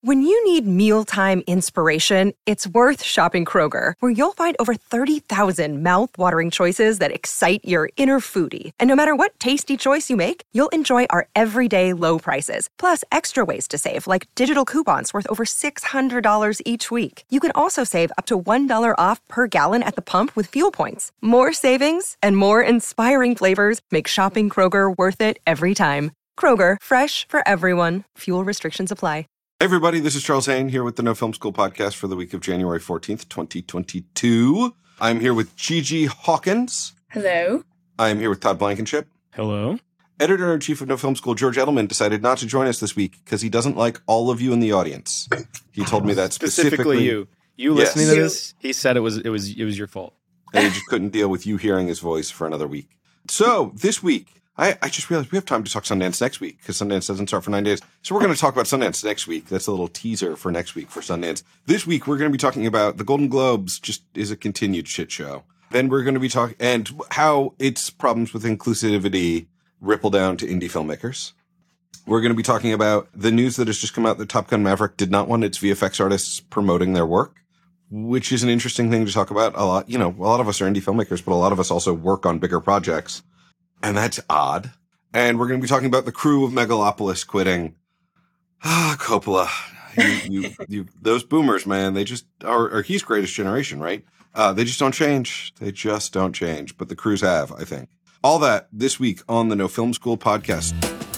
When you need mealtime inspiration, it's worth shopping Kroger, where you'll find over 30,000 mouth-watering choices that excite your inner foodie. And no matter what tasty choice you make, you'll enjoy our everyday low prices, plus extra ways to save, like digital coupons worth over $600 each week. You can also save up to $1 off per gallon at the pump with fuel points. More savings and more inspiring flavors make shopping Kroger worth it every time. Kroger, fresh for everyone. Fuel restrictions apply. Hey everybody, this is Charles Hain here with the No Film School podcast for the week of January 14th, 2022. I'm here with Gigi Hawkins. Hello. I'm here with Todd Blankenship. Hello. Editor-in-Chief of No Film School, George Edelman, decided not to join us this week because he doesn't like all of you in the audience. He told me that specifically you. You listening to this, he said it was your fault. And he just couldn't deal with you hearing his voice for another week. So this week, I just realized we have time to talk Sundance next week because Sundance doesn't start for 9 days. So we're going to talk about Sundance next week. That's a little teaser for next week for Sundance. This week, we're going to be talking about the Golden Globes just is a continued shit show. Then we're going to be talking and how its problems with inclusivity ripple down to indie filmmakers. We're going to be talking about the news that has just come out that Top Gun Maverick did not want its VFX artists promoting their work, which is an interesting thing to talk about. A lot of us are indie filmmakers, but a lot of us also work on bigger projects. And that's odd. And we're going to be talking about the crew of Megalopolis quitting. Coppola. You, those boomers, man, they just are he's greatest generation, right? They just don't change. They just don't change. But the crews have, I think. All that this week on the No Film School podcast.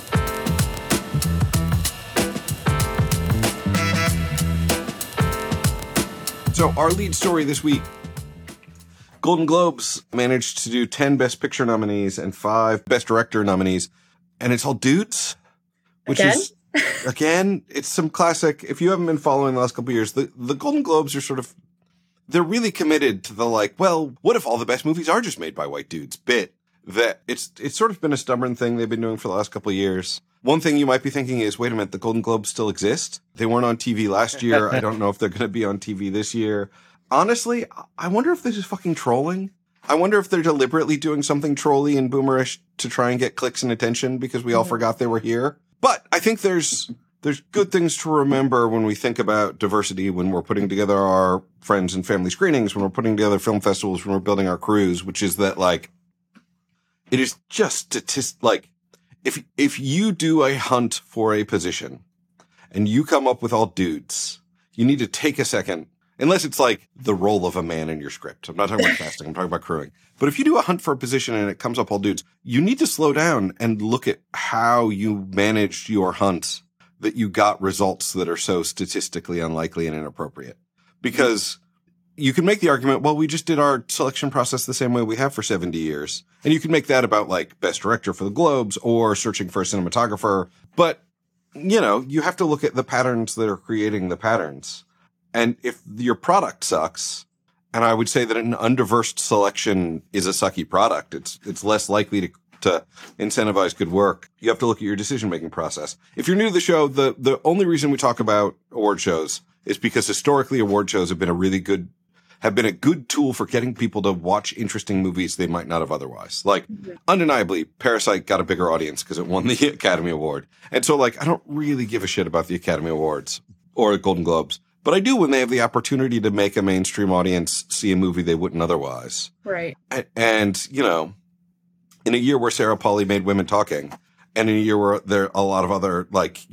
So our lead story this week. Golden Globes managed to do 10 Best Picture nominees and 5 Best Director nominees, and it's all dudes, which is, again, it's some classic. If you haven't been following the last couple of years, the Golden Globes are they're really committed to the well, what if all the best movies are just made by white dudes bit? That it's sort of been a stubborn thing they've been doing for the last couple of years. One thing you might be thinking is, wait a minute, the Golden Globes still exist? They weren't on TV last year. I don't know if they're going to be on TV this year. Honestly, I wonder if this is fucking trolling. I wonder if they're deliberately doing something trolly and boomerish to try and get clicks and attention because we all forgot they were here. But I think there's good things to remember when we think about diversity, when we're putting together our friends and family screenings, when we're putting together film festivals, when we're building our crews, which is that, it is just if you do a hunt for a position and you come up with all dudes, you need to take a second. Unless it's the role of a man in your script. I'm not talking about casting. I'm talking about crewing. But if you do a hunt for a position and it comes up all dudes, you need to slow down and look at how you managed your hunt that you got results that are so statistically unlikely and inappropriate. Because you can make the argument, well, we just did our selection process the same way we have for 70 years. And you can make that about Best Director for the Globes or searching for a cinematographer. But, you have to look at the patterns that are creating the patterns. And if your product sucks, and I would say that an undiverse selection is a sucky product, it's less likely to incentivize good work. You have to look at your decision-making process. If you're new to the show, the only reason we talk about award shows is because historically award shows have been a good tool for getting people to watch interesting movies they might not have otherwise. Undeniably, Parasite got a bigger audience because it won the Academy Award. And so, I don't really give a shit about the Academy Awards or the Golden Globes. But I do when they have the opportunity to make a mainstream audience see a movie they wouldn't otherwise. Right. And in a year where Sarah Polley made Women Talking, and in a year where there are a lot of other,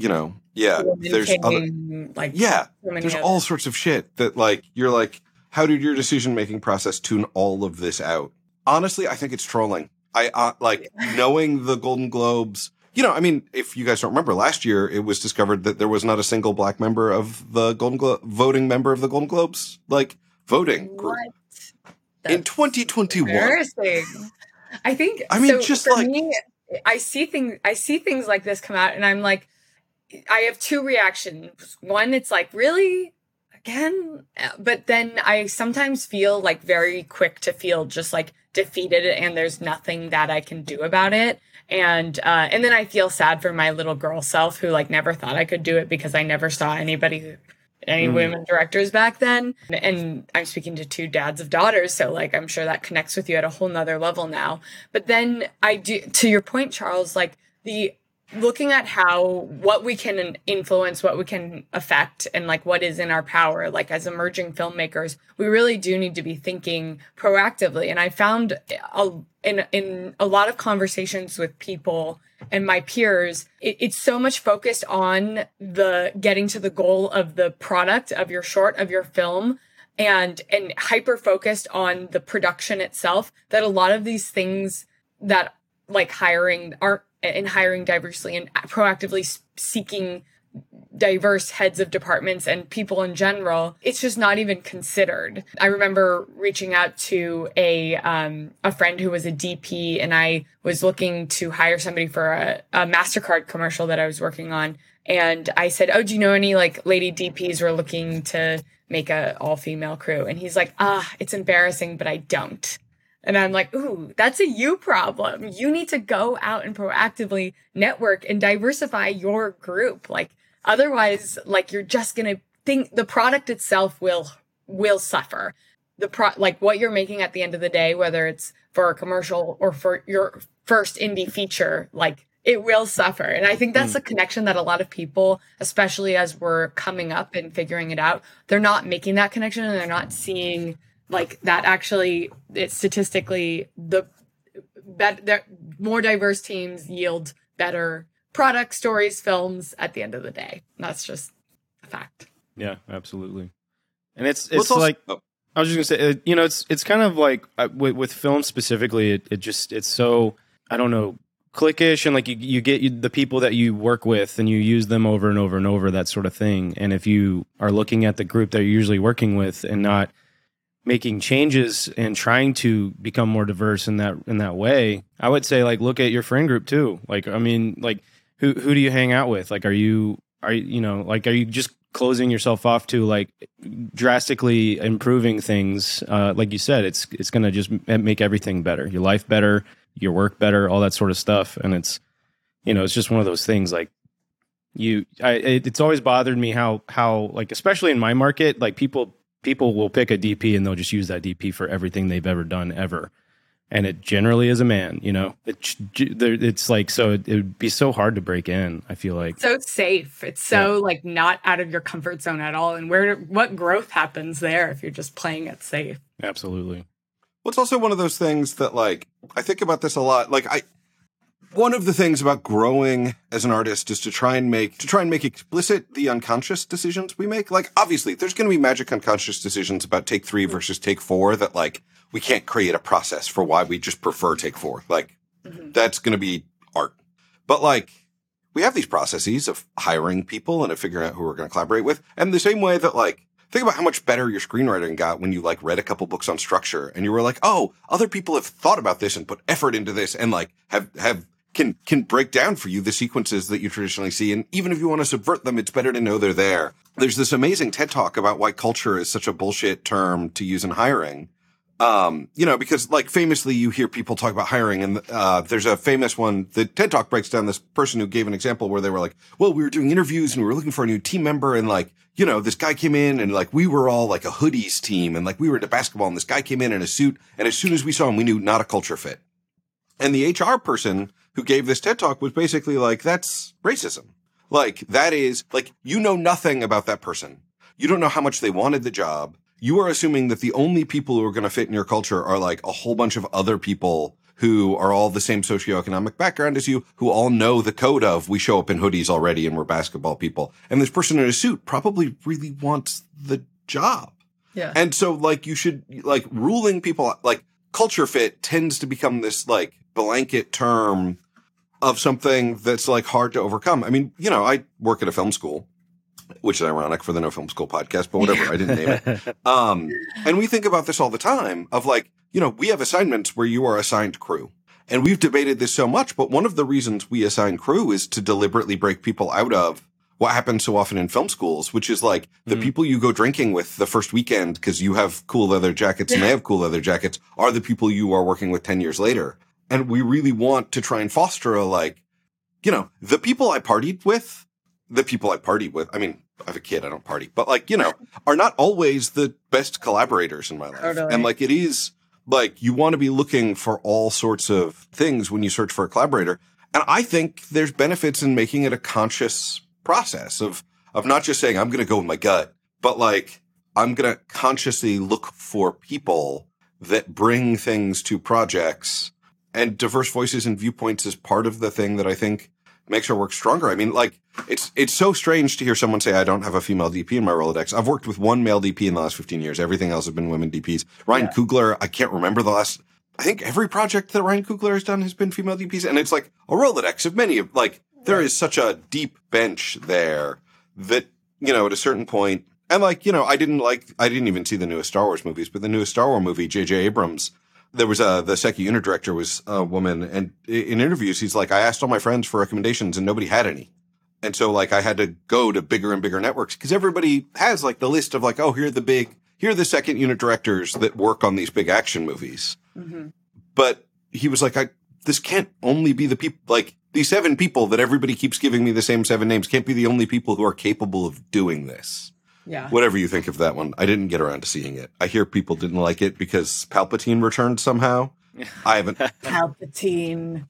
there's all sorts of shit that, you're how did your decision-making process tune all of this out? Honestly, I think it's trolling. Knowing the Golden Globes... if you guys don't remember, last year it was discovered that there was not a single black member of the voting member of the Golden Globes, voting group. In 2021. Embarrassing. I think. For me, I see things like this come out, and I'm I have two reactions. One, it's really again, but then I sometimes feel very quick to feel just defeated, and there's nothing that I can do about it. And then I feel sad for my little girl self who never thought I could do it because I never saw any women directors back then. And I'm speaking to two dads of daughters. So I'm sure that connects with you at a whole nother level now. But then I do, to your point, Charles, the looking at what we can influence, what we can affect, and like what is in our power, like as emerging filmmakers, we really do need to be thinking proactively. And I found in a lot of conversations with people and my peers, it's so much focused on the getting to the goal of the product of your short, of your film, and hyper focused on the production itself, that a lot of these things that like hiring diversely and proactively seeking diverse heads of departments and people in general, it's just not even considered. I remember reaching out to a friend who was a DP, and I was looking to hire somebody for a MasterCard commercial that I was working on. And I said, "Oh, do you know any like lady DPs who are looking to make a all-female crew?" And he's like, "It's embarrassing, but I don't." And I'm like, ooh, that's a you problem. You need to go out and proactively network and diversify your group. Like, otherwise, like, you're just going to think the product itself will suffer. Like what you're making at the end of the day, whether it's for a commercial or for your first indie feature, like it will suffer. And I think that's a connection that a lot of people, especially as we're coming up and figuring it out, they're not making that connection, and they're not seeing like that actually, it's statistically more diverse teams yield better product, stories, films at the end of the day. That's just a fact. Yeah, absolutely. And it's like, I was just gonna say, it's kind of like with film specifically, it's so, I don't know, cliquish, and like you get the people that you work with and you use them over and over and over, that sort of thing. And if you are looking at the group that you're usually working with and not making changes and trying to become more diverse in that way, I would say like look at your friend group too. Like, I mean, like who do you hang out with? Like, are you just closing yourself off to like drastically improving things? Like you said, it's going to just make everything better, your life better, your work better, all that sort of stuff. And it's, it's just one of those things like it's always bothered me how like, especially in my market, like people will pick a DP and they'll just use that DP for everything they've ever done ever. And it generally is a man, it's like, so it would be so hard to break in. I feel like so safe. It's so like not out of your comfort zone at all. And what growth happens there if you're just playing it safe? Absolutely. Well, it's also one of those things that like, I think about this a lot. Like one of the things about growing as an artist is to try and make explicit the unconscious decisions we make. Like, obviously, there's going to be magic unconscious decisions about take 3 versus take 4 that, like, we can't create a process for why we just prefer take 4. Like, that's going to be art. But, like, we have these processes of hiring people and of figuring out who we're going to collaborate with. And the same way that, like, think about how much better your screenwriting got when you, like, read a couple books on structure and you were like, oh, other people have thought about this and put effort into this and, like, can break down for you the sequences that you traditionally see. And even if you want to subvert them, it's better to know they're there. There's this amazing TED Talk about why culture is such a bullshit term to use in hiring. Because like famously you hear people talk about hiring and, there's a famous one, the TED Talk breaks down this person who gave an example where they were like, well, we were doing interviews and we were looking for a new team member. And like, this guy came in and like, we were all like a hoodies team and like we were into basketball and this guy came in a suit. And as soon as we saw him, we knew not a culture fit. And the HR person who gave this TED Talk was basically like, that's racism. Like, that is, like, you know nothing about that person. You don't know how much they wanted the job. You are assuming that the only people who are going to fit in your culture are, like, a whole bunch of other people who are all the same socioeconomic background as you, who all know the code of, we show up in hoodies already and we're basketball people. And this person in a suit probably really wants the job. Yeah. And so, like, you should, like, ruling people, like, culture fit tends to become this, like, blanket term of something that's like hard to overcome. I mean, I work at a film school, which is ironic for the No Film School podcast, but whatever, I didn't name it. And we think about this all the time of like, we have assignments where you are assigned crew. And we've debated this so much, but one of the reasons we assign crew is to deliberately break people out of what happens so often in film schools, which is like the people you go drinking with the first weekend because you have cool leather jackets and they have cool leather jackets are the people you are working with 10 years later. And we really want to try and foster a, like, the people I partied with, I mean, I have a kid, I don't party, but like, are not always the best collaborators in my life. Totally. And like, it is like, you want to be looking for all sorts of things when you search for a collaborator. And I think there's benefits in making it a conscious process of not just saying, I'm going to go with my gut, but like, I'm going to consciously look for people that bring things to projects, and diverse voices and viewpoints is part of the thing that I think makes our work stronger. I mean, like, it's so strange to hear someone say, I don't have a female DP in my Rolodex. I've worked with one male DP in the last 15 years. Everything else have been women DPs. Ryan Coogler, I can't remember I think every project that Ryan Coogler has done has been female DPs. And it's like a Rolodex of many of, like, there is such a deep bench there that, you know, at a certain point, and like, you know, I didn't even see the newest Star Wars movies, but the newest Star Wars movie, J.J. Abrams, there was the second unit director was a woman, and in interviews, he's like, I asked all my friends for recommendations and nobody had any. And so like I had to go to bigger and bigger networks because everybody has like the list of like, oh, here are the second unit directors that work on these big action movies. Mm-hmm. But he was like, this can't only be the people, like these 7 people that everybody keeps giving me the same 7 names can't be the only people who are capable of doing this. Yeah. Whatever you think of that one. I didn't get around to seeing it. I hear people didn't like it because Palpatine returned somehow. I haven't. Palpatine.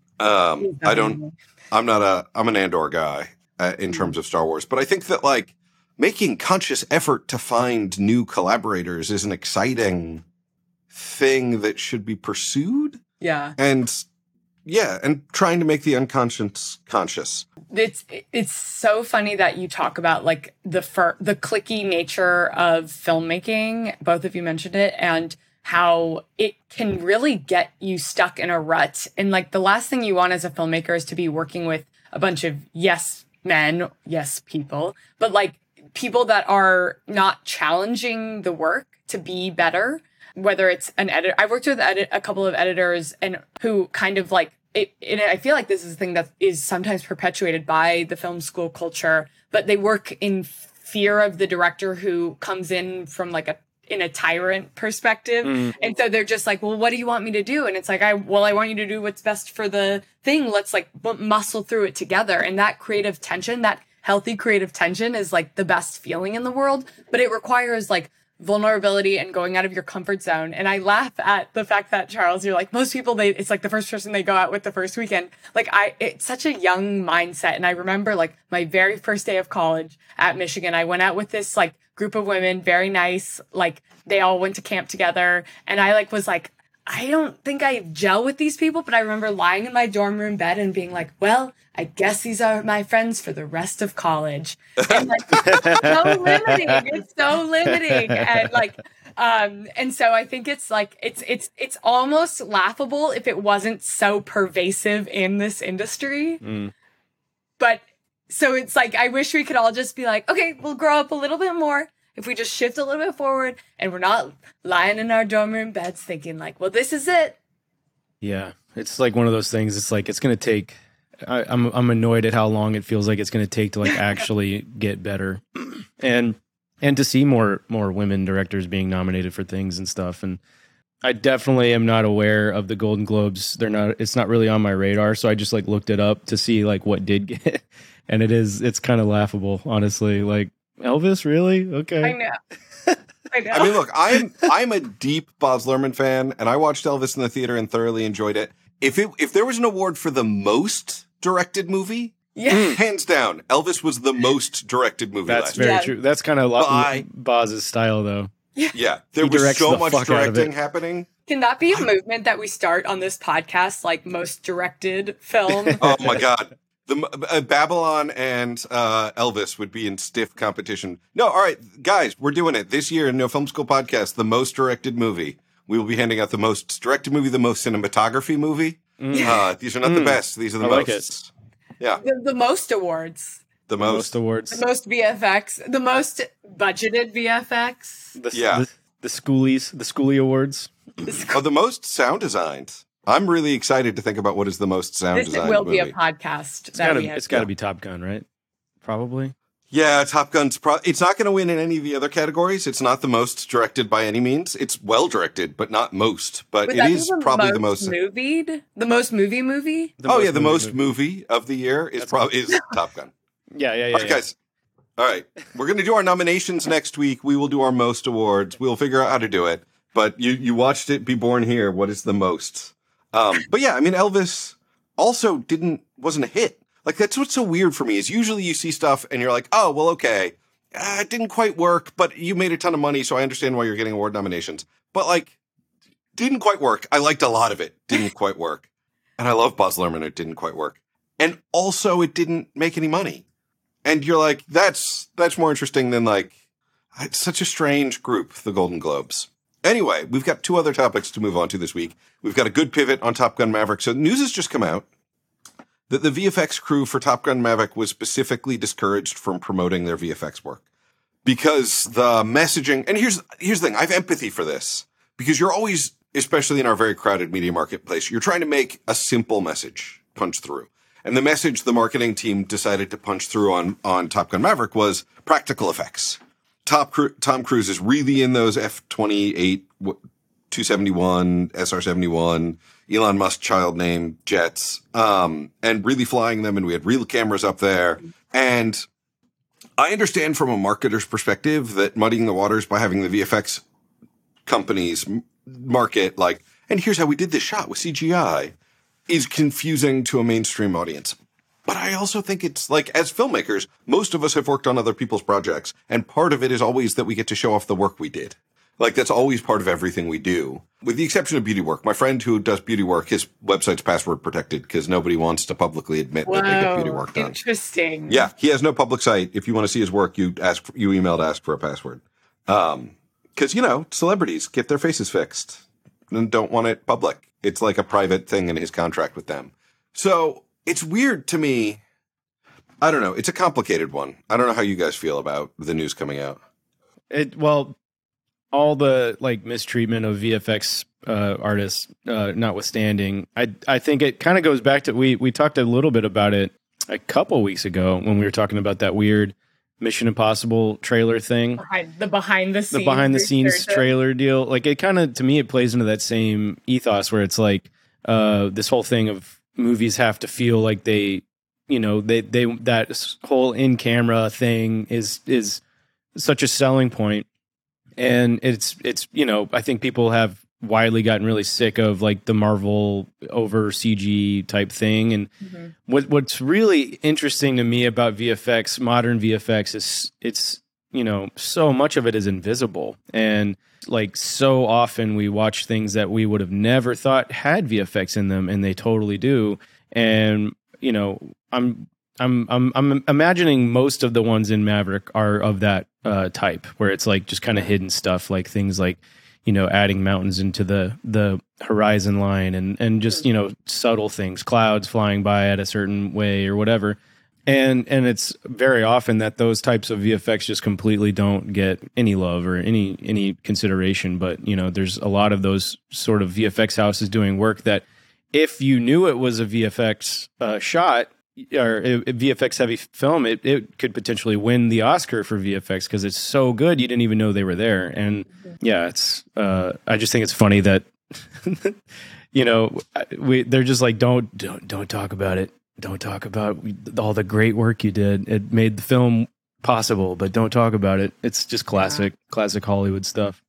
I'm an Andor guy in terms of Star Wars, but I think that like making conscious effort to find new collaborators is an exciting thing that should be pursued. Yeah. And trying to make the unconscious conscious. It's so funny that you talk about like the cliquey nature of filmmaking. Both of you mentioned it, and how it can really get you stuck in a rut. And like the last thing you want as a filmmaker is to be working with a bunch of yes men, yes people, but like people that are not challenging the work to be better. Whether it's an editor, I worked with a couple of editors and who kind of like it. And I feel like this is a thing that is sometimes perpetuated by the film school culture, but they work in fear of the director who comes in from like in a tyrant perspective. Mm. And so they're just like, well, what do you want me to do? And it's like, I want you to do what's best for the thing. Let's like muscle through it together. And that creative tension, that healthy creative tension is like the best feeling in the world, but it requires like vulnerability and going out of your comfort zone. And I laugh at the fact that, Charles, you're like, most people, it's like the first person they go out with the first weekend. Like it's such a young mindset. And I remember like my very first day of college at Michigan, I went out with this like group of women, very nice. Like they all went to camp together. And I like was like, I don't think I gel with these people, but I remember lying in my dorm room bed and being like, well, I guess these are my friends for the rest of college. And like, it's so limiting. And like, and so I think it's like, it's almost laughable if it wasn't so pervasive in this industry. Mm. But so it's like, I wish we could all just be like, okay, we'll grow up a little bit more. If we just shift a little bit forward and we're not lying in our dorm room beds thinking like, well, this is it. Yeah. It's like one of those things. It's like, it's going to take, I'm annoyed at how long it feels like it's going to take to like actually get better and to see more women directors being nominated for things and stuff. And I definitely am not aware of the Golden Globes. It's not really on my radar. So I just like looked it up to see like what did get, and it's kind of laughable, honestly. Like, Elvis, really? Okay. I know. I mean, look, I'm a deep Baz Luhrmann fan, and I watched Elvis in the theater and thoroughly enjoyed it. If there was an award for the most directed movie, hands down, Elvis was the most directed movie. That's very true. That's kind of Baz's style, though. Yeah, there was so much directing happening. Can that be a movement that we start on this podcast, like most directed film? Oh my God. The Babylon and Elvis would be in stiff competition. No, all right, guys, we're doing it this year in No Film School Podcast. The most directed movie. We will be handing out the most directed movie, the most cinematography movie. These are not the best. These are the most. It. Yeah, the most awards. The most awards. The most VFX. The most budgeted VFX. The Schoolie Awards. The most sound designed. I'm really excited to think about what is the most sound design movie. This will be a podcast. It's got to be Top Gun, right? Probably. Yeah, Top Gun's it's not going to win in any of the other categories. It's not the most directed by any means. It's well directed, but not most. But it is probably the most movied. The most movie? The most movie of the year is Top Gun. Yeah. All right, guys. All right. We're going to do our nominations next week. We will do our most awards. We'll figure out how to do it. But you watched it be born here. What is the most? But yeah, I mean, Elvis, also wasn't a hit. Like, that's what's so weird for me, is usually you see stuff and you're like, oh, well, okay, it didn't quite work, but you made a ton of money, so I understand why you're getting award nominations. But, like, didn't quite work. I liked a lot of it. Didn't quite work. And I love Baz Luhrmann. It didn't quite work. And also, it didn't make any money. And you're like, that's more interesting than, like, it's such a strange group, the Golden Globes. Anyway, we've got 2 other topics to move on to this week. We've got a good pivot on Top Gun Maverick. So news has just come out that the VFX crew for Top Gun Maverick was specifically discouraged from promoting their VFX work because the messaging, and here's the thing, I have empathy for this, because you're always, especially in our very crowded media marketplace, you're trying to make a simple message punch through. And the message the marketing team decided to punch through on Top Gun Maverick was practical effects. Tom Cruise is really in those F-28, 271, SR-71, Elon Musk child name jets, and really flying them. And we had real cameras up there. And I understand from a marketer's perspective that muddying the waters by having the VFX companies market like, and here's how we did this shot with CGI, is confusing to a mainstream audience. But I also think it's like, as filmmakers, most of us have worked on other people's projects, and part of it is always that we get to show off the work we did. Like, that's always part of everything we do, with the exception of beauty work. My friend who does beauty work, his website's password protected because nobody wants to publicly admit that they get beauty work done. Interesting. Yeah, he has no public site. If you want to see his work, you email to ask for a password. Because, celebrities get their faces fixed and don't want it public. It's like a private thing in his contract with them. So it's weird to me. I don't know. It's a complicated one. I don't know how you guys feel about the news coming out. All the mistreatment of VFX artists notwithstanding, I think it kind of goes back to, we talked a little bit about it a couple weeks ago when we were talking about that weird Mission Impossible trailer thing. The behind the scenes trailer deal. Like, it kind of, to me, it plays into that same ethos where it's like this whole thing of movies have to feel like they that whole in-camera thing is such a selling point. And it's I think people have widely gotten really sick of like the Marvel over CG type thing. And what's really interesting to me about VFX, modern VFX, is it's, so much of it is invisible. And like, so often we watch things that we would have never thought had VFX in them, and they totally do. And, I'm imagining most of the ones in Maverick are of that type, where it's like just kind of hidden stuff, like things like, adding mountains into the horizon line and just, subtle things, clouds flying by at a certain way or whatever. And it's very often that those types of VFX just completely don't get any love or any consideration. But, there's a lot of those sort of VFX houses doing work that if you knew it was a VFX shot, or a VFX heavy film, it could potentially win the Oscar for VFX because it's so good you didn't even know they were there. And yeah, it's I just think it's funny that they're just like, don't talk about it. Don't talk about all the great work you did. It made the film possible, but don't talk about it. It's just classic Hollywood stuff.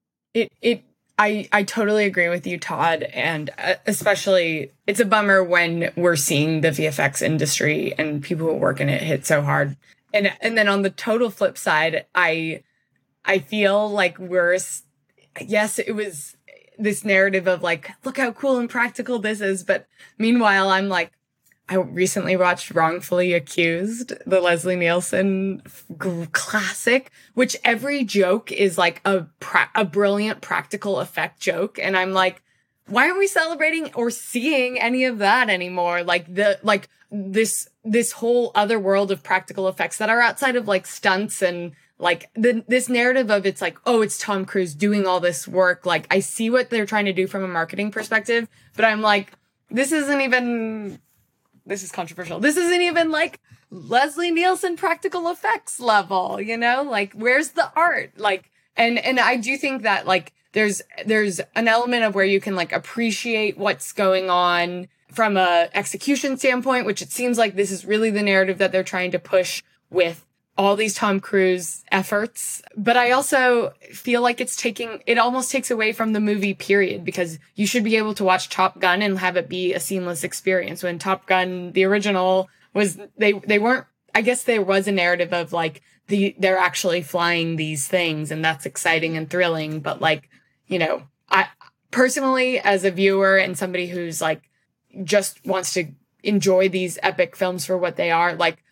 I totally agree with you, Todd. And especially, it's a bummer when we're seeing the VFX industry and people who work in it hit so hard. And then on the total flip side, I feel like it was this narrative of like, look how cool and practical this is. But meanwhile, I'm like, I recently watched Wrongfully Accused, the Leslie Nielsen classic, which every joke is like a brilliant practical effect joke. And I'm like, why aren't we celebrating or seeing any of that anymore? Like this whole other world of practical effects that are outside of like stunts and like this narrative of it's like, oh, it's Tom Cruise doing all this work. Like, I see what they're trying to do from a marketing perspective, but I'm like, this is controversial. This isn't even like Leslie Nielsen practical effects level, like, where's the art? Like, and I do think that like there's an element of where you can like appreciate what's going on from a execution standpoint, which it seems like this is really the narrative that they're trying to push with all these Tom Cruise efforts, but I also feel like it almost takes away from the movie period, because you should be able to watch Top Gun and have it be a seamless experience. When Top Gun, the original, was, they weren't, I guess there was a narrative of like they're actually flying these things and that's exciting and thrilling. But like, you know, I personally, as a viewer and somebody who's like just wants to enjoy these epic films for what they are, like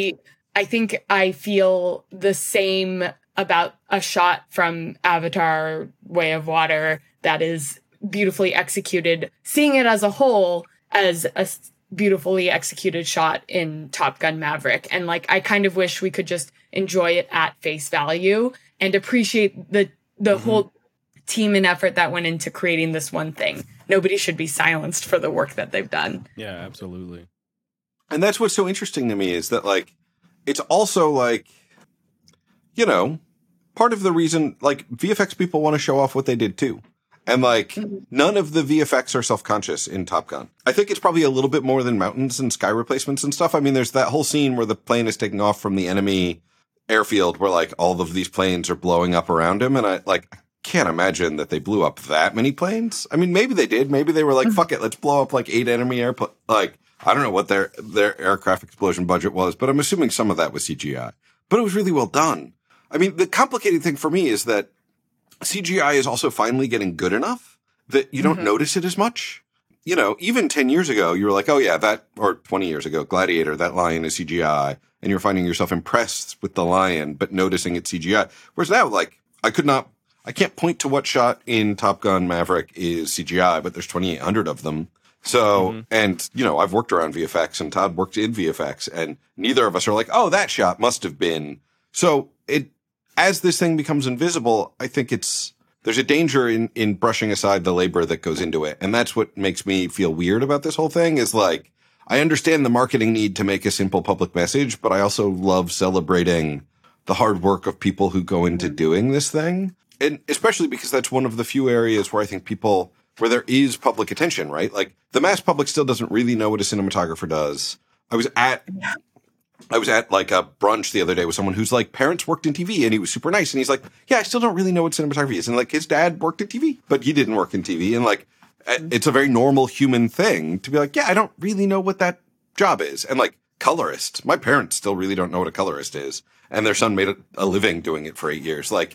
I think I feel the same about a shot from Avatar: Way of Water that is beautifully executed, seeing it as a whole as a beautifully executed shot in Top Gun Maverick. And like, I kind of wish we could just enjoy it at face value and appreciate the whole team and effort that went into creating this one thing. Nobody should be silenced for the work that they've done. Yeah, absolutely. And that's what's so interesting to me, is that like, it's also like, you know, part of the reason, like, VFX people want to show off what they did too. And like, none of the VFX are self-conscious in Top Gun. I think it's probably a little bit more than mountains and sky replacements and stuff. I mean, there's that whole scene where the plane is taking off from the enemy airfield where like all of these planes are blowing up around him. And I can't imagine that they blew up that many planes. I mean, maybe they did. Maybe they were like, fuck it, let's blow up like 8 enemy airplanes. Like, I don't know what their aircraft explosion budget was, but I'm assuming some of that was CGI. But it was really well done. I mean, the complicated thing for me is that CGI is also finally getting good enough that you don't notice it as much. You know, even 10 years ago, you were like, oh yeah, or 20 years ago, Gladiator, that lion is CGI. And you're finding yourself impressed with the lion, but noticing it's CGI. Whereas now, like, I can't point to what shot in Top Gun Maverick is CGI, but there's 2,800 of them. So, and, you know, I've worked around VFX and Todd worked in VFX, and neither of us are like, oh, that shot must have been. So as this thing becomes invisible, I think there's a danger in brushing aside the labor that goes into it. And that's what makes me feel weird about this whole thing, is like, I understand the marketing need to make a simple public message, but I also love celebrating the hard work of people who go into doing this thing. And especially because that's one of the few areas where I think where there is public attention, right? Like, the mass public still doesn't really know what a cinematographer does. I was at like a brunch the other day with someone whose like parents worked in TV, and he was super nice. And he's like, yeah, I still don't really know what cinematography is. And like, his dad worked in TV, but he didn't work in TV. And like, it's a very normal human thing to be like, yeah, I don't really know what that job is. And like, colorists, my parents still really don't know what a colorist is. And their son made a living doing it for 8 years. Like,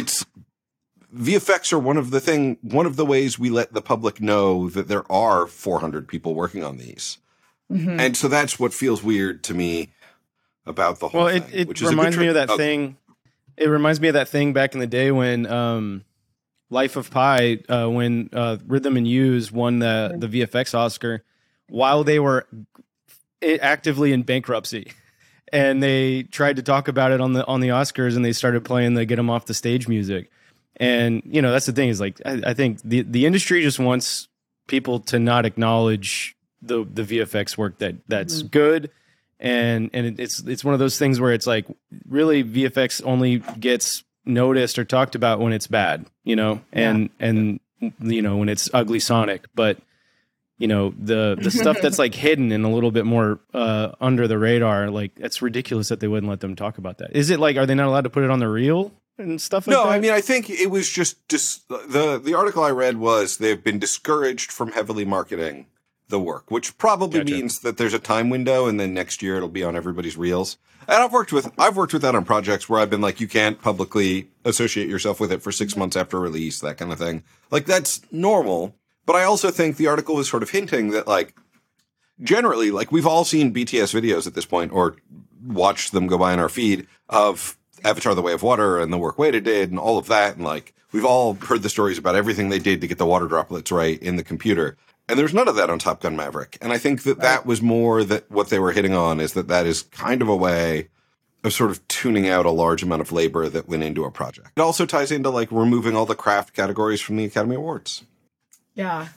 VFX are one of the ways we let the public know that there are 400 people working on these. And so that's what feels weird to me about the whole thing. It reminds me of that thing. It reminds me of that thing back in the day when Life of Pi, when Rhythm and Hues won the VFX Oscar while they were actively in bankruptcy. And they tried to talk about it on the Oscars, and they started playing the Get 'Em Off the Stage music. And, you know, that's the thing, is like, I think the industry just wants people to not acknowledge the VFX work that's good. And it's one of those things where it's like, really, VFX only gets noticed or talked about when it's bad, you know, and you know, when it's ugly Sonic. But, you know, the stuff that's like hidden and a little bit more under the radar, like, it's ridiculous that they wouldn't let them talk about that. Is it like, are they not allowed to put it on the reel and stuff like that? No, I mean, I think it was just the article I read was they've been discouraged from heavily marketing the work, which probably means that there's a time window, and then next year it'll be on everybody's reels. And I've worked with that on projects where I've been like, you can't publicly associate yourself with it for 6 months after release, that kind of thing. Like, that's normal. But I also think the article was sort of hinting that, like, generally, like, we've all seen BTS videos at this point, or watched them go by in our feed, of Avatar: The Way of Water and the work Weta did and all of that. And like, we've all heard the stories about everything they did to get the water droplets right in the computer. And there's none of that on Top Gun Maverick. And I think that was more that what they were hitting on is that is kind of a way of sort of tuning out a large amount of labor that went into a project. It also ties into like removing all the craft categories from the Academy Awards. Yeah.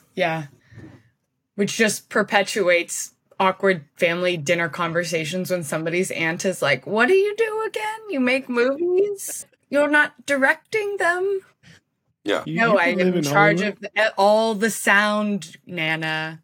Which just perpetuates awkward family dinner conversations when somebody's aunt is like, what do you do again? You make movies? You're not directing them? Yeah. No, I'm in charge of all the sound, Nana.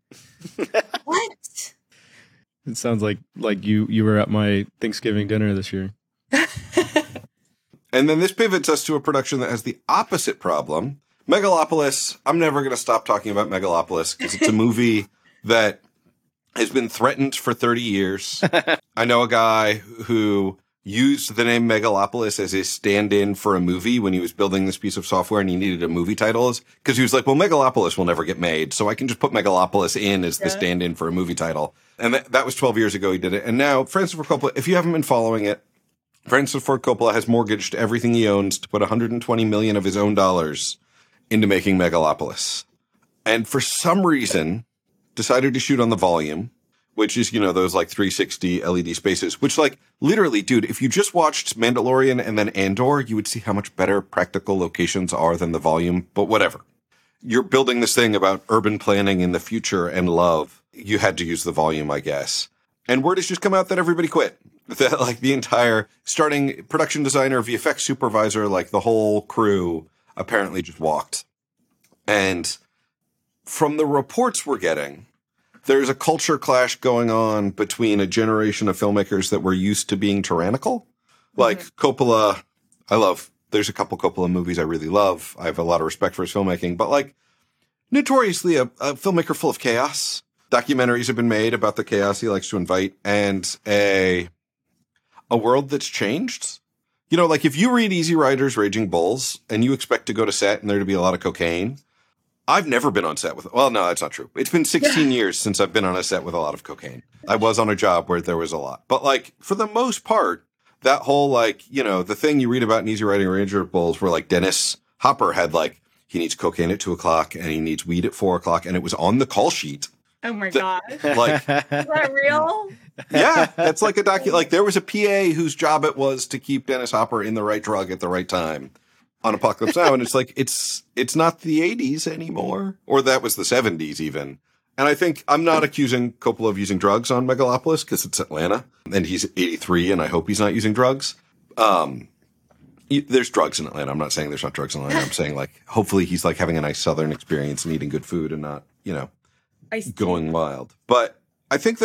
What? It sounds like you were at my Thanksgiving dinner this year. And then this pivots us to a production that has the opposite problem. Megalopolis. I'm never going to stop talking about Megalopolis because it's a movie that has been threatened for 30 years. I know a guy who used the name Megalopolis as his stand-in for a movie when he was building this piece of software and he needed a movie title, because he was like, well, Megalopolis will never get made, so I can just put Megalopolis in as the stand-in for a movie title. And that was 12 years ago he did it. And now Francis Ford Coppola, if you haven't been following it, Francis Ford Coppola has mortgaged everything he owns to put $120 million of his own dollars into making Megalopolis. And for some reason, decided to shoot on the volume, which is, those like 360 LED spaces, which like literally, dude, if you just watched Mandalorian and then Andor, you would see how much better practical locations are than the volume, but whatever. You're building this thing about urban planning in the future and love. You had to use the volume, I guess. And word has just come out that everybody quit. That like the entire starting production designer, VFX supervisor, like the whole crew apparently just walked. And from the reports we're getting, there's a culture clash going on between a generation of filmmakers that were used to being tyrannical. Like Coppola, there's a couple Coppola movies I really love. I have a lot of respect for his filmmaking, but like notoriously a filmmaker full of chaos. Documentaries have been made about the chaos he likes to invite, and a world that's changed. Like if you read Easy Riders, Raging Bulls, and you expect to go to set and there to be a lot of cocaine, I've never been on set with, well, no, that's not true. It's been 16 years since I've been on a set with a lot of cocaine. I was on a job where there was a lot. But like, for the most part, that whole like, the thing you read about in Easy Riding Raging Bulls where like Dennis Hopper had like, he needs cocaine at 2:00 and he needs weed at 4:00 and it was on the call sheet. Oh my God. Like, is that real? Yeah, that's like a like there was a PA whose job it was to keep Dennis Hopper in the right drug at the right time on Apocalypse Now. And it's like, it's not the 80s anymore, or that was the 70s even. And I think I'm not accusing Coppola of using drugs on Megalopolis because it's Atlanta and he's 83 and I hope he's not using drugs. There's drugs in Atlanta. I'm not saying there's not drugs in Atlanta. I'm saying like, hopefully he's like having a nice Southern experience and eating good food and not, going wild. But I think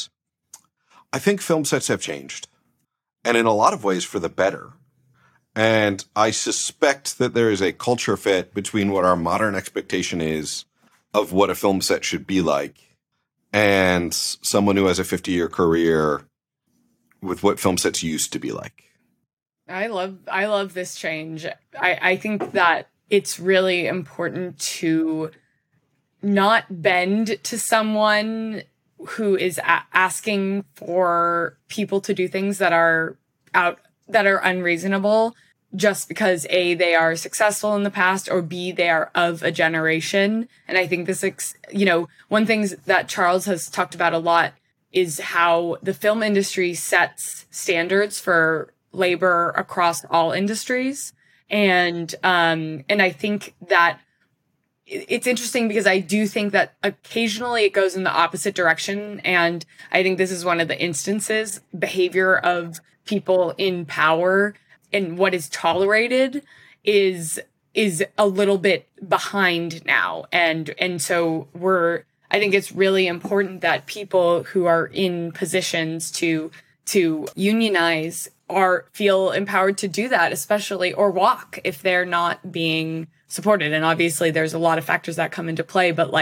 film sets have changed, and in a lot of ways for the better. And I suspect that there is a culture fit between what our modern expectation is of what a film set should be like and someone who has a 50-year career with what film sets used to be like. I love this change. I think that it's really important to not bend to someone who is asking for people to do things that are unreasonable just because A, they are successful in the past, or B, they are of a generation. And I think this, one thing that Charles has talked about a lot is how the film industry sets standards for labor across all industries. And I think that it's interesting because I do think that occasionally it goes in the opposite direction. And I think this is one of the instances, behavior of people in power and what is tolerated is a little bit behind now. And so I think it's really important that people who are in positions to unionize feel empowered to do that, especially, or walk if they're not being supported. And obviously there's a lot of factors that come into play, but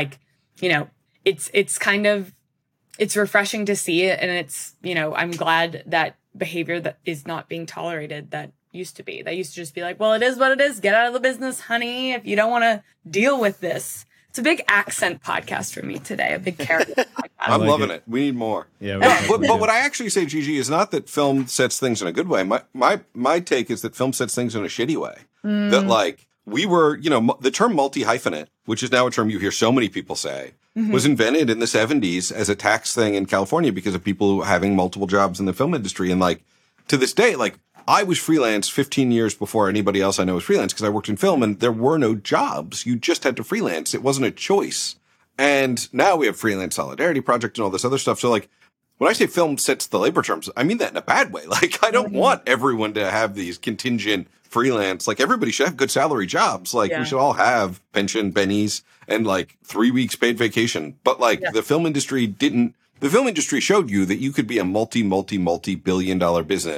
it's refreshing to see it. And it's, I'm glad that behavior that is not being tolerated that used to just be like, well, it is what it is. Get out of the business, honey. If you don't want to deal with this. It's a big accent podcast for me today, a big character podcast. I'm loving it. We need more. Yeah. But what I actually say, Gigi, is not that film sets things in a good way. My take is that film sets things in a shitty way. That like, we were, the term multi-hyphenate, which is now a term you hear so many people say, was invented in the 70s as a tax thing in California because of people having multiple jobs in the film industry. And like, to this day, like, I was freelance 15 years before anybody else I know was freelance because I worked in film and there were no jobs. You just had to freelance. It wasn't a choice. And now we have Freelance Solidarity Project and all this other stuff. So like, when I say film sets the labor terms, I mean that in a bad way. Like, I don't want everyone to have these contingent freelance. Like, everybody should have good salary jobs. Like, we should all have pension, bennies, and like 3 weeks paid vacation. But like, the film industry didn't. The film industry showed you that you could be a multi-billion-dollar business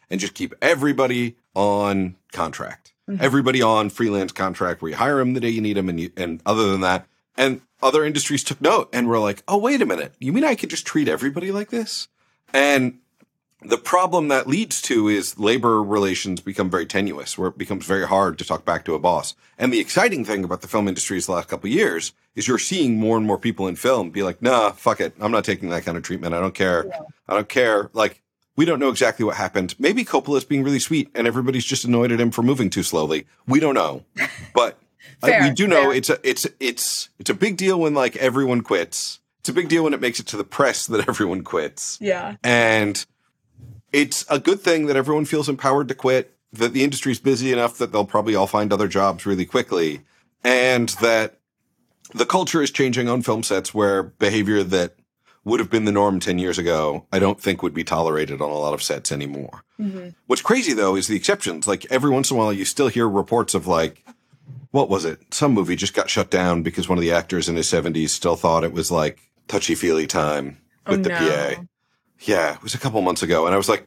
and just keep everybody on contract. Everybody on freelance contract where you hire them the day you need them. And other than that, and other industries took note and were like, oh, wait a minute. You mean I could just treat everybody like this? And the problem that leads to is labor relations become very tenuous, where it becomes very hard to talk back to a boss. And the exciting thing about the film industry the last couple of years is you're seeing more and more people in film be like, nah, fuck it. I'm not taking that kind of treatment. I don't care. Yeah. I don't care. Like, we don't know exactly what happened. Maybe Coppola's being really sweet and everybody's just annoyed at him for moving too slowly. We don't know. But we do know it's a big deal when like everyone quits. It's a big deal when it makes it to the press that everyone quits. Yeah. And it's a good thing that everyone feels empowered to quit, that the industry's busy enough that they'll probably all find other jobs really quickly, and that the culture is changing on film sets where behavior that would have been the norm 10 years ago, I don't think would be tolerated on a lot of sets anymore. What's crazy, though, is the exceptions. Like, every once in a while, you still hear reports of, like, what was it? Some movie just got shut down because one of the actors in his 70s still thought it was, like, touchy-feely time with the PA. Yeah, it was a couple months ago. And I was like,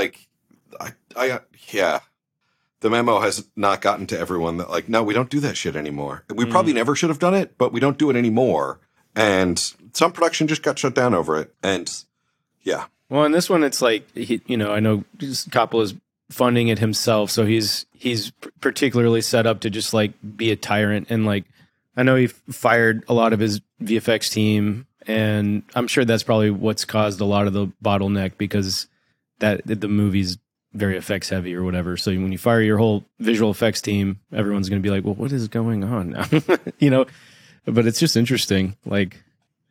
yeah. The memo has not gotten to everyone that, like, no, we don't do that shit anymore. We probably never should have done it, but we don't do it anymore. And some production just got shut down over it. And yeah. Well, in this one, it's like, I know Coppola's funding it himself. So he's particularly set up to just like be a tyrant. And like, I know he fired a lot of his VFX team, and I'm sure that's probably what's caused a lot of the bottleneck, because the movie's very effects heavy or whatever. So when you fire your whole visual effects team, everyone's going to be like, well, what is going on now? But it's just interesting. Like,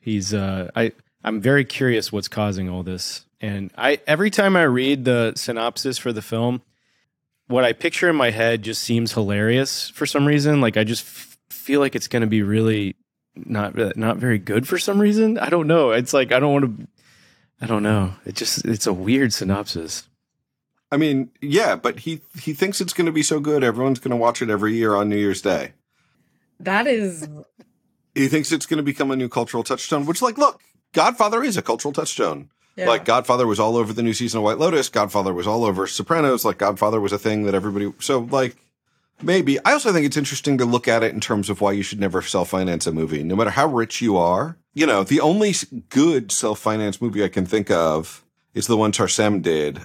I'm very curious what's causing all this. And every time I read the synopsis for the film, what I picture in my head just seems hilarious for some reason. Like, I just feel like it's going to be really not very good for some reason. I don't know. It's like, I don't know. It's a weird synopsis. I mean, yeah, but he thinks it's going to be so good, everyone's going to watch it every year on New Year's Day. That is... He thinks it's going to become a new cultural touchstone, which, like, look, Godfather is a cultural touchstone. Yeah. Like, Godfather was all over the new season of White Lotus. Godfather was all over Sopranos. Like, Godfather was a thing that everybody... So, like, maybe. I also think it's interesting to look at it in terms of why you should never self-finance a movie. No matter how rich you are. The only good self-finance movie I can think of is the one Tarsem did.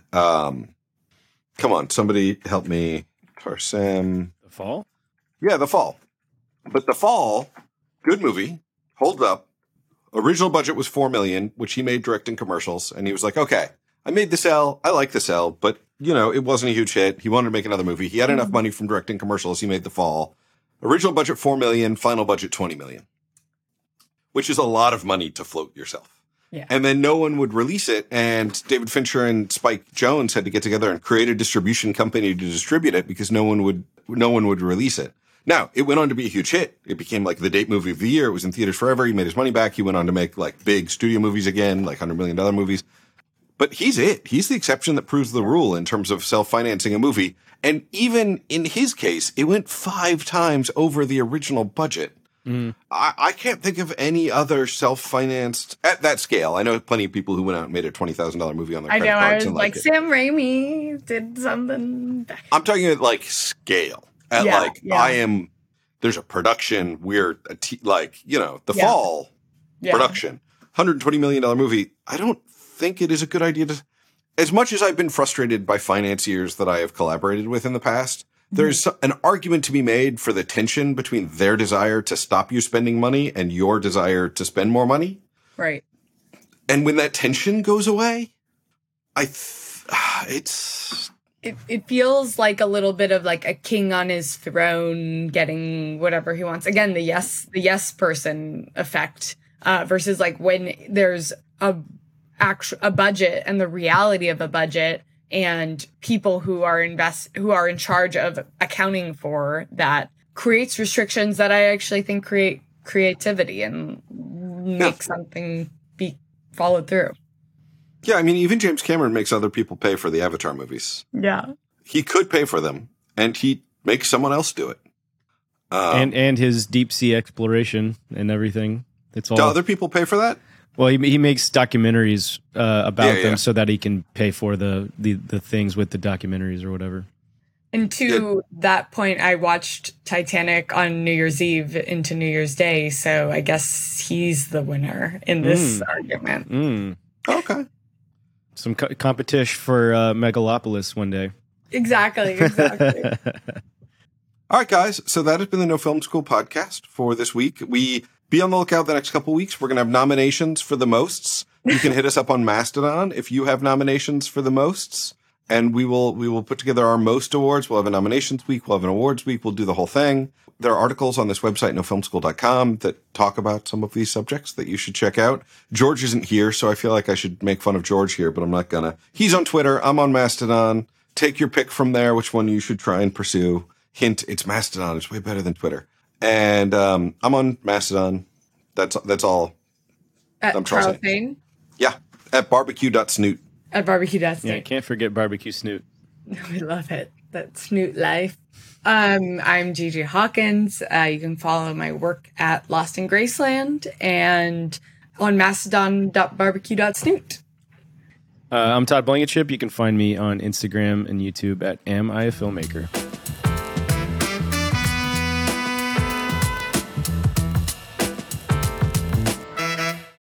Come on, somebody help me. Tarsem. The Fall? Yeah, The Fall. But The Fall, good movie, holds up. Original budget was $4 million, which he made directing commercials. And he was like, okay, I made The Cell. I like The Cell, but, it wasn't a huge hit. He wanted to make another movie. He had enough money from directing commercials. He made The Fall. Original budget, $4 million. Final budget, $20 million. Which is a lot of money to float yourself. Yeah. And then no one would release it. And David Fincher and Spike Jonze had to get together and create a distribution company to distribute it because no one would release it. Now, it went on to be a huge hit. It became like the date movie of the year. It was in theaters forever. He made his money back. He went on to make like big studio movies again, like $100 million movies. But he's it. He's the exception that proves the rule in terms of self-financing a movie. And even in his case, it went 5 times over the original budget. I can't think of any other self-financed at that scale. I know plenty of people who went out and made a $20,000 movie on their credit cards. I was like Sam Raimi did something. I'm talking at like scale. There's a production. We're The Fall production, $120 million movie. I don't think it is a good idea to, as much as I've been frustrated by financiers that I have collaborated with in the past, there's an argument to be made for the tension between their desire to stop you spending money and your desire to spend more money. Right. And when that tension goes away, it feels like a little bit of like a king on his throne getting whatever he wants. Again, the yes person effect versus like when there's a budget and the reality of a budget. And people who are in charge of accounting for that creates restrictions that I actually think create creativity and make something be followed through. Yeah, I mean, even James Cameron makes other people pay for the Avatar movies. Yeah, he could pay for them, and he makes someone else do it. And his deep sea exploration and everything. It's all. Do other people pay for that? Well, he makes documentaries about them so that he can pay for the things with the documentaries or whatever. And to that point, I watched Titanic on New Year's Eve into New Year's Day, so I guess he's the winner in this argument. Okay. Some competition for Megalopolis one day. Exactly. All right, guys. So that has been the No Film School podcast for this week. Be on the lookout the next couple of weeks. We're going to have nominations for the mosts. You can hit us up on Mastodon if you have nominations for the mosts. And we will put together our most awards. We'll have a nominations week. We'll have an awards week. We'll do the whole thing. There are articles on this website, nofilmschool.com, that talk about some of these subjects that you should check out. George isn't here, so I feel like I should make fun of George here, but I'm not gonna. He's on Twitter. I'm on Mastodon. Take your pick from there, which one you should try and pursue. Hint, it's Mastodon. It's way better than Twitter. And I'm on Mastodon. That's all. At Charles Payne? Yeah, at barbecue.snoot. At barbecue.snoot. Yeah, can't forget barbecue snoot. We love it. That snoot life. I'm Gigi Hawkins. You can follow my work at Lost in Graceland and on mastodon.barbecue.snoot. I'm Todd Blankenship. You can find me on Instagram and YouTube at Am I a Filmmaker?